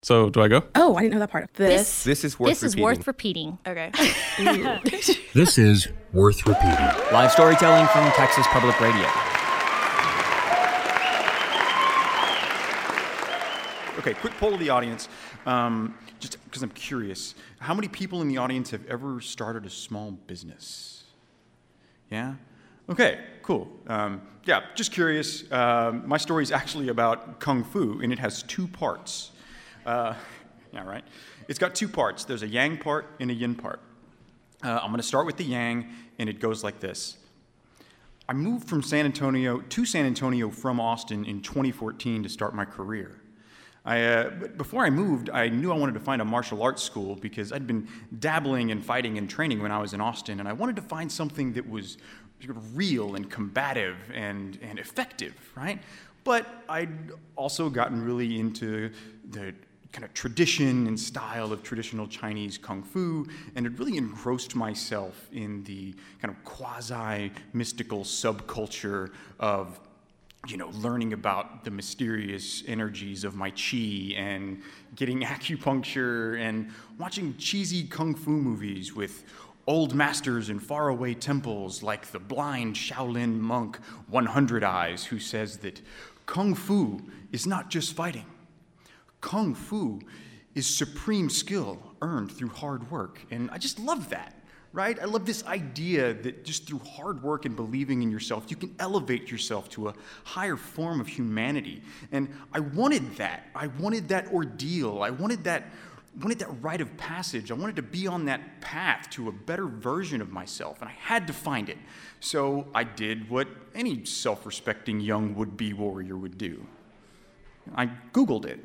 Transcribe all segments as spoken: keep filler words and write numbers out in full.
So do I go? Oh, I didn't know that part. This This is worth this is repeating. worth repeating. Okay. This is worth repeating. Live storytelling from Texas Public Radio. Okay, quick poll of the audience, um, just because I'm curious. How many people in the audience have ever started a small business? Yeah? Okay, cool. Um, yeah, just curious. Um, my story is actually about Kung Fu, and it has two parts. Uh, yeah, right? It's got two parts. There's a yang part and a yin part. Uh, I'm going to start with the yang, and it goes like this. I moved from San Antonio to San Antonio from Austin in twenty fourteen to start my career. I, uh, but before I moved, I knew I wanted to find a martial arts school because I'd been dabbling in fighting and training when I was in Austin, and I wanted to find something that was sort of real and combative and, and effective, right? But I'd also gotten really into the kind of tradition and style of traditional Chinese Kung Fu, and had really engrossed myself in the kind of quasi-mystical subculture of you know, learning about the mysterious energies of my chi and getting acupuncture and watching cheesy kung fu movies with old masters in faraway temples like the blind Shaolin monk one hundred Eyes, who says that kung fu is not just fighting. Kung fu is supreme skill earned through hard work. And I just love that. Right? I love this idea that just through hard work and believing in yourself, you can elevate yourself to a higher form of humanity. And I wanted that. I wanted that ordeal. I wanted that, wanted that rite of passage. I wanted to be on that path to a better version of myself, and I had to find it. So I did what any self-respecting young would-be warrior would do. I Googled it.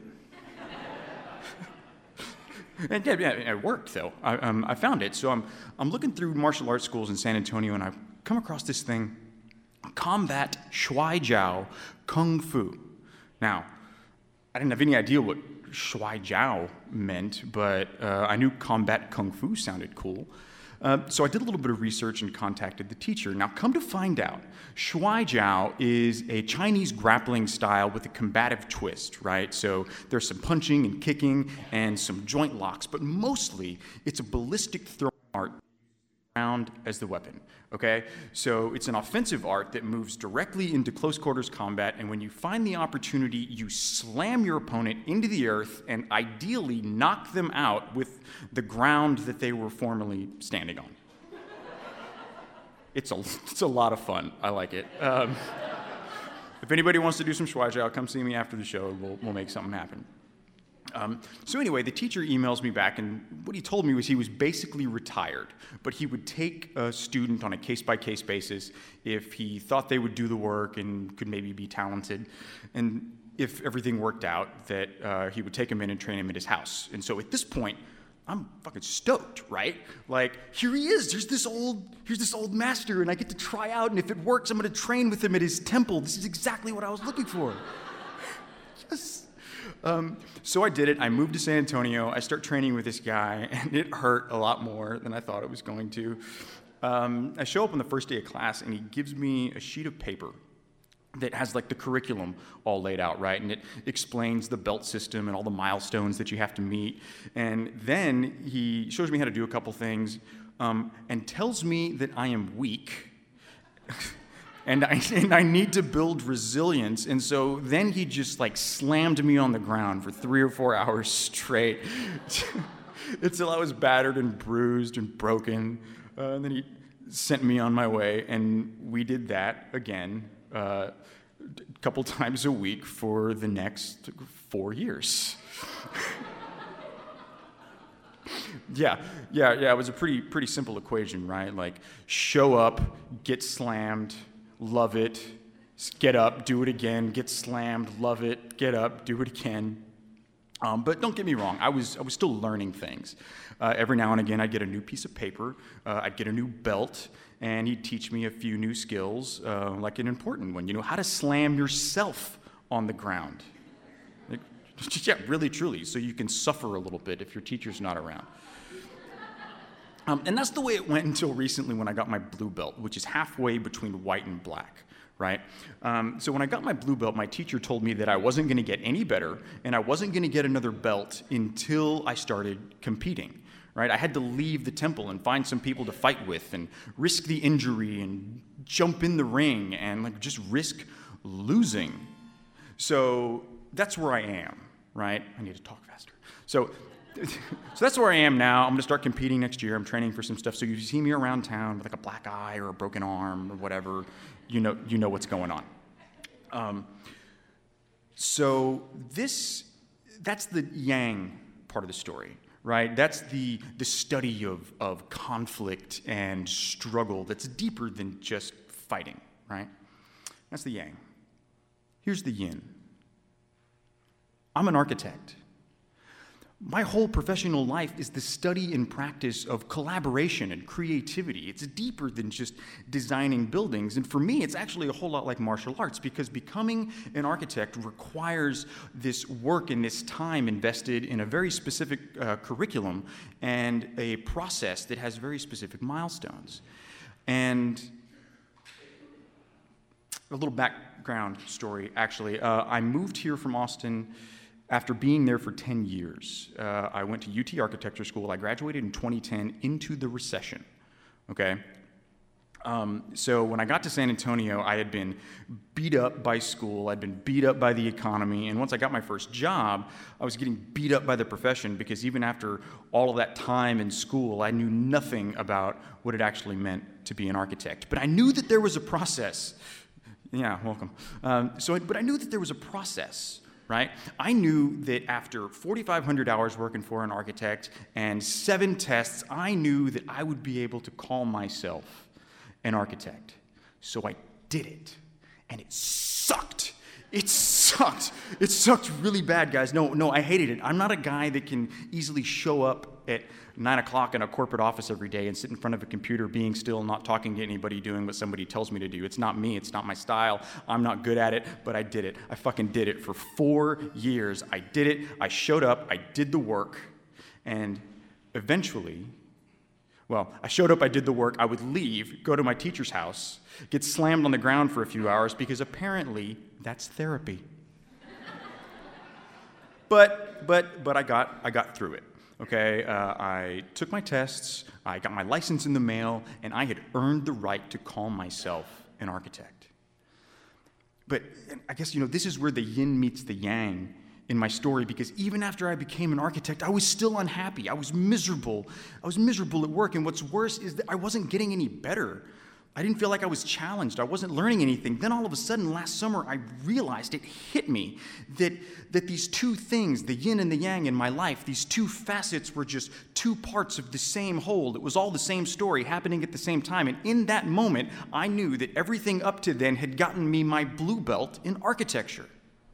And yeah, yeah, it worked though. I, um, I found it. So I'm, I'm looking through martial arts schools in San Antonio, and I come across this thing, Combat Shuai Jiao Kung Fu. Now, I didn't have any idea what Shuai Jiao meant, but uh, I knew Combat Kung Fu sounded cool. Uh, so I did a little bit of research and contacted the teacher. Now, come to find out, Shuai Jiao is a Chinese grappling style with a combative twist, right? So there's some punching and kicking and some joint locks, but mostly it's a ballistic throwing art around as the weapon, okay? So it's an offensive art that moves directly into close quarters combat, and when you find the opportunity, you slam your opponent into the earth and ideally knock them out with the ground that they were formerly standing on. It's a, it's a lot of fun. I like it. Um, if anybody wants to do some Shuai Jiao, come see me after the show. We'll, we'll make something happen. Um, so anyway, the teacher emails me back, and what he told me was he was basically retired, but he would take a student on a case-by-case basis if he thought they would do the work and could maybe be talented, and if everything worked out, that uh, he would take him in and train him at his house. And so at this point, I'm fucking stoked, right? Like, here he is, there's this old, here's this old master, and I get to try out, and if it works, I'm gonna train with him at his temple. This is exactly what I was looking for. Yes. Um, so I did it. I moved to San Antonio. I start training with this guy, and it hurt a lot more than I thought it was going to. Um, I show up on the first day of class, and he gives me a sheet of paper that has like the curriculum all laid out, right? And it explains the belt system and all the milestones that you have to meet. And then he shows me how to do a couple things, um, and tells me that I am weak. And I, and I need to build resilience. And so then he just like slammed me on the ground for three or four hours straight until I was battered and bruised and broken. Uh, and then he sent me on my way, and we did that again uh, a couple times a week for the next four years. Yeah, yeah, yeah, it was a pretty, pretty simple equation, right? Like, show up, get slammed, love it, get up, do it again, get slammed, love it, get up, do it again. Um, but don't get me wrong, I was I was still learning things. Uh, every now and again, I'd get a new piece of paper, uh, I'd get a new belt, and he'd teach me a few new skills, uh, like an important one, you know, how to slam yourself on the ground. Like, yeah, really, truly, so you can suffer a little bit if your teacher's not around. Um, and that's the way it went until recently when I got my blue belt, which is halfway between white and black, right? Um, so when I got my blue belt, my teacher told me that I wasn't going to get any better, and I wasn't going to get another belt until I started competing, right? I had to leave the temple and find some people to fight with and risk the injury and jump in the ring and like just risk losing. So that's where I am, right? I need to talk faster. So, so that's where I am now. I'm going to start competing next year. I'm training for some stuff. So you see me around town with like a black eye or a broken arm or whatever, you know, you know what's going on. Um, so this, that's the yang part of the story, right? That's the the study of of conflict and struggle that's deeper than just fighting, right? That's the yang. Here's the yin. I'm an architect. My whole professional life is the study and practice of collaboration and creativity. It's deeper than just designing buildings. And for me, it's actually a whole lot like martial arts, because becoming an architect requires this work and this time invested in a very specific uh, curriculum and a process that has very specific milestones. And a little background story, actually. Uh, I moved here from Austin after being there for ten years. Uh, I went to U T Architecture School. I graduated in twenty ten into the recession, okay? Um, so when I got to San Antonio, I had been beat up by school, I'd been beat up by the economy, and once I got my first job, I was getting beat up by the profession, because even after all of that time in school, I knew nothing about what it actually meant to be an architect. But I knew that there was a process. Yeah, welcome. Um, so, but I knew that there was a process, right? I knew that after forty-five hundred hours working for an architect and seven tests, I knew that I would be able to call myself an architect. So I did it, and it sucked. It sucked. It sucked really bad, guys. No, no, I hated it. I'm not a guy that can easily show up at nine o'clock in a corporate office every day and sit in front of a computer being still, not talking to anybody, doing what somebody tells me to do. It's not me. It's not my style. I'm not good at it, but I did it. I fucking did it for four years. I did it. I showed up. I did the work. And eventually, well, I showed up, I did the work. I would leave, go to my teacher's house, get slammed on the ground for a few hours, because apparently that's therapy. But, but, but I got, I got through it. Okay, uh, I took my tests, I got my license in the mail, and I had earned the right to call myself an architect. But I guess, you know, this is where the yin meets the yang in my story, because even after I became an architect, I was still unhappy. I was miserable. I was miserable at work, and what's worse is that I wasn't getting any better. I didn't feel like I was challenged. I wasn't learning anything. Then all of a sudden, last summer, I realized, it hit me, that, that these two things, the yin and the yang in my life, these two facets were just two parts of the same whole. It was all the same story happening at the same time. And in that moment, I knew that everything up to then had gotten me my blue belt in architecture.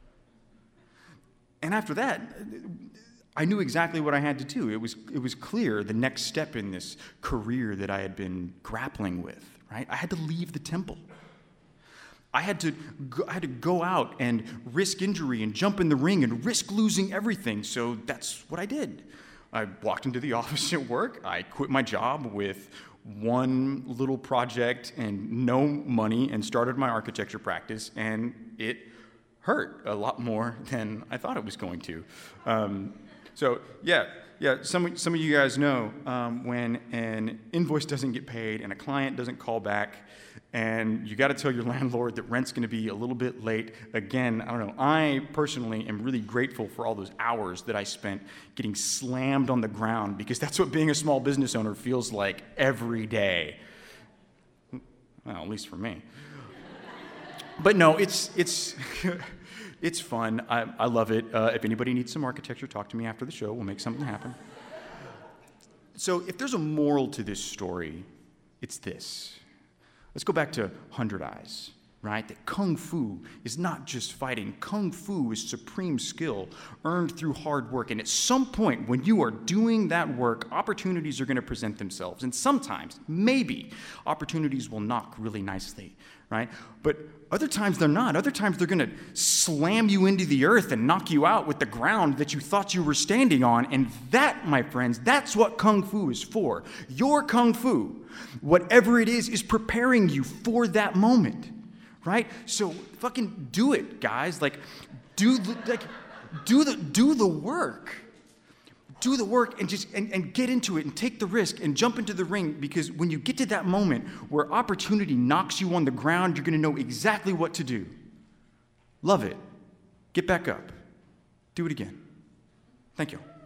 And after that, I knew exactly what I had to do. It was, it was clear the next step in this career that I had been grappling with. Right? I had to leave the temple. I had to go, I had to go out and risk injury and jump in the ring and risk losing everything. So that's what I did. I walked into the office at work. I quit my job with one little project and no money and started my architecture practice, and it hurt a lot more than I thought it was going to. Um, so yeah. Yeah, some, some of you guys know um, when an invoice doesn't get paid and a client doesn't call back, and you got to tell your landlord that rent's going to be a little bit late. Again, I don't know. I personally am really grateful for all those hours that I spent getting slammed on the ground, because that's what being a small business owner feels like every day. Well, at least for me. But no, it's it's. It's fun. I, I love it. Uh, if anybody needs some architecture, talk to me after the show. We'll make something happen. So if there's a moral to this story, it's this. Let's go back to Hundred Eyes, right? That Kung Fu is not just fighting. Kung Fu is supreme skill earned through hard work. And at some point, when you are doing that work, opportunities are going to present themselves. And sometimes, maybe, opportunities will knock really nicely, right? But other times they're not. Other times they're going to slam you into the earth and knock you out with the ground that you thought you were standing on. And that, my friends, that's what Kung Fu is for. Your Kung Fu, whatever it is, is preparing you for that moment. right? So fucking do it, guys. Like, do the, like, do the, do the work. Do the work and just and, and get into it and take the risk and jump into the ring, because when you get to that moment where opportunity knocks you on the ground, you're going to know exactly what to do. Love it. Get back up. Do it again. Thank you.